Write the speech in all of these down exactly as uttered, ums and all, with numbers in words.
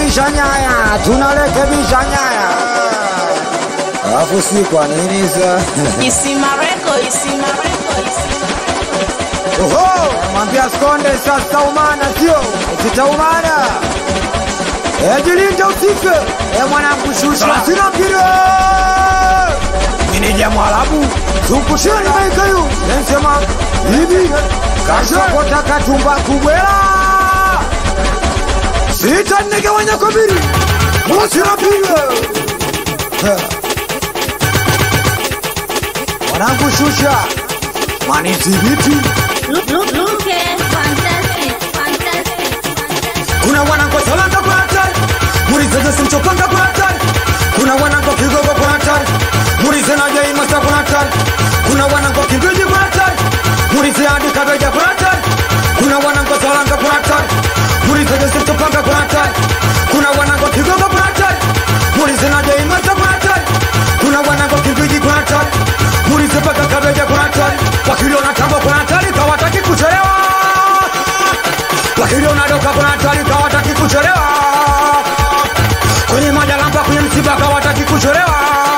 tunarekebisha nyaya, tunarekebisha nyaya. Alafu si kwa nini za Isimareko, isimareko, isimareko. Oho, mwambia skonde sasa umana sio, usitaumana. E jilinda usike, e mwanangu shusha. Sina pire. Mini jamu alabu, sukusheni maika yu. Nensema, hivi, kasha kota katumba kubwela. Sita nige wanya kubiri, musina pire. Mwanangu shusha, mani zibiti. Look, look, look, eh, fantastic, fantastic, fantastic. Kuna wanangu salanga kwa hatari, murizeze simchopanga kwa hatari. Kuna wanangu kigogo kwa hatari, murize na jai masa kwa hatari. Kuna wanangu kigogo kwa hatari, murize hadi kabeja kwa hatari. Kuna wanangu salanga kwa hatari, murizeze simchopanga kwa hatari. Kuna wanangu kigogo kwa hatari, murize na jai masa kwa hatari. Kuna wanangu kigogo kwa hatari, murize paka kabeja kwa hatari. Wakilio na tambo kwa hatari, kawataki kuchelewa. Wakilio na doka kwa hatari, kawataki kuchelewa. Kwenye majalamba kwenye msiba kawataki kuchelewa.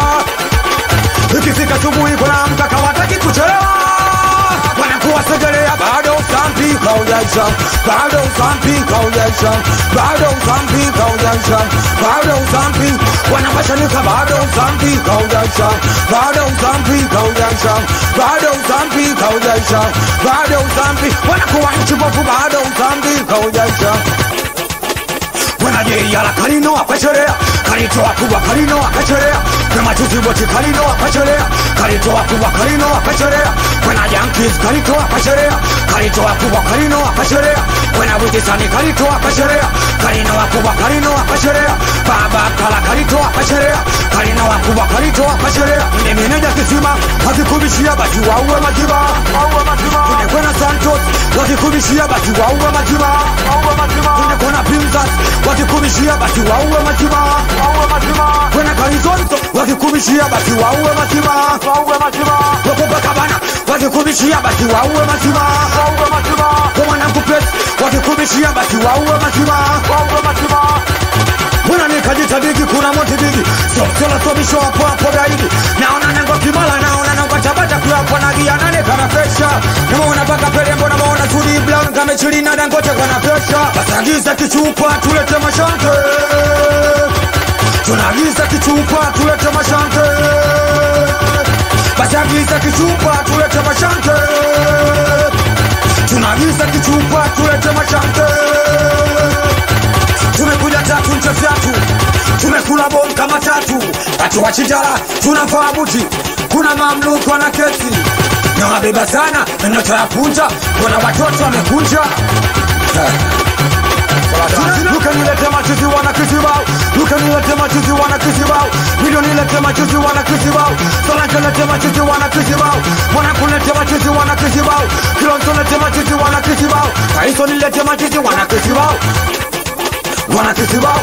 Ikifika subuhi kuna amka kawataki kuchelewa. Wanakuwa segelea bado sampi kaujaisha. Bado sampi kaujaisha. Bado sampi kaujaisha. Bado sampi wanapashanika bado sampi kaujaisha. Bado sampi kaujaisha. Bado sampi kaujaisha. Bado sampi wanakuwa nchi bofu bado sampi kaujaisha. Wanaje yala kalino akachorea, kalitoa kubwa kalino akachorea, na machuzi wote kalino akachorea, kalitoa kubwa kalino akachorea, wana Yankees kalitoa akachorea, kalitoa kubwa kalino akachorea, wana Witisani kalitoa akachorea, kalino kubwa kalino akachorea, baba kala kalitoa akachorea, kalino kubwa kalitoa akachorea, ni meneja kisima, wakikubishia basi wauwe majiba, wauwe majiba, kuna Santos, wakikubishia basi wauwe majiba, wauwe majiba, kuna Pimzat, wakikubishia basi wauwe majiba, wauwe majiba, kuna Karizonto, wakikubishia basi wauwe majiba, wauwe majiba, wakopa kabana, wakikubishia basi wauwe majiba, wauwe majiba, kwa mwanangu pet, wakikubishia basi wauwe majiba, wauwe majiba. Muna nikajita bigi kuna moti bigi, so sola sobisho hapo hapo daidi, naona nango kimala naona nango tabata kwa hapo nagia nane kana fesha, naona paka pele mbona maona tuli brown kama chilina dangote kana fesha, basagiza kichupa tulete mashante, tunagiza kichupa tulete mashante, basagiza kichupa tulete mashante, tunagiza kichupa tulete mashante. Tumekuja tatu nje vyatu, tumekula bomu kama tatu, atu wachijala, tunafaa buti, kuna mamluku wana kesi, na wabeba sana, nata ya punja, kuna watoto wamekunja. Luka nilete machuzi wana kisibao, Luka nilete machuzi wana kisibao, Video nilete machuzi wana kisibao, Solanke nilete machuzi wana kisibao, Mwana kulete machuzi wana kisibao, Kilonzo nilete machuzi wana kisibao, Kaiso nilete machuzi wana kisibao, wana kisibao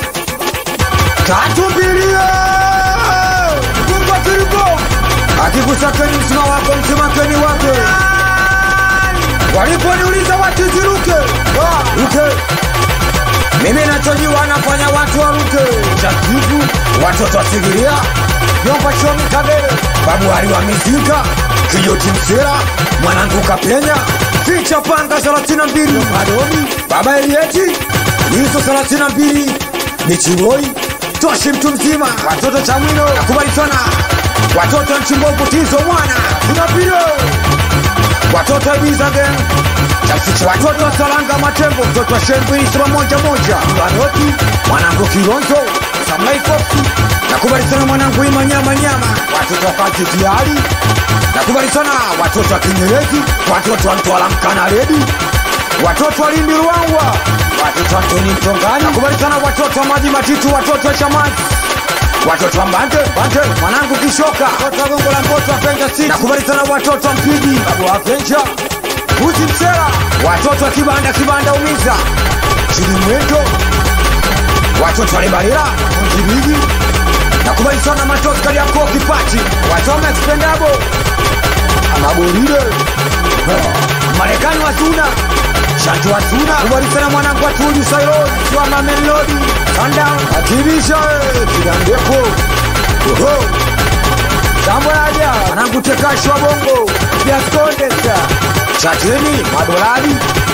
tatu mbilie kumba kiriko akikusakeni msima wako msima keni wake waliponiuliza watiziruke ruke mimi nachojiwa nafanya watu waruke chatifu watoto wasigiria yomba chomi kabele babu hali wa mizinga kijoti msera mwanangu kapenya ficha panga salatina mbili madoni baba elieti hizo salatina mbili michiboi toshi mtu mzima watoto chamwino nakubali sana watoto nchimbovu tizo mwana tunapilo watoto ibiza gen watoto wa salanga matembo mtoto wa shembili sema moja moja wanoti mwanangu kilonzo samlai foksi nakubali sana mwanangu ima nyama nyama watoto wa kazi tiari nakubali sana watoto wa kinyerezi watoto wa mtuala mkana redi watoto wa lindi ruangwa watoto wa Antoni Mtongani nakubali sana watoto wa maji matitu watoto wa chamazi watoto wa mbante mbante mwanangu kishoka watoto wa gongo la mboto wa penja city nakubali sana watoto wa mpigi babu wa penja uzi msera watoto wa kibanda kibanda umiza chini mwendo watoto wa libarira mjibigi nakubali sana matoto kali yako kipati watoto wa expendable amaborire Marekani wazuna Shajua tuna kubali sana mwanangu wa tuju sailodi kwa mamelodi sundown akibisha kidandepo oho Sambo aja mwanangu tekashwa bongo Biaskondesa Chatini madolari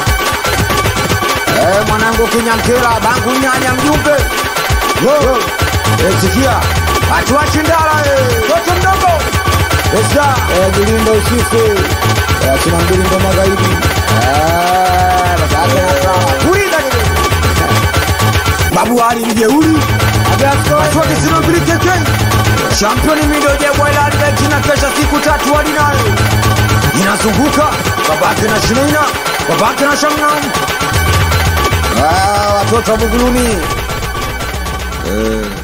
Eh mwanangu kinyankela bangu nyanya mjumbe Yo Ezikia Atu wachindala Toto mdogo Esa Eh gilindo usife Eh china gilindo magaidi Eh Bakake nasa Kuida gini Babu hali mjeuri Atu wakisino bili keke Championi midoje mwaila alimetina kesha siku tatu wadi nayo Inazunguka Babake na shinaina Babake na shamnamu Ah, watoto wa Buguruni. Eh.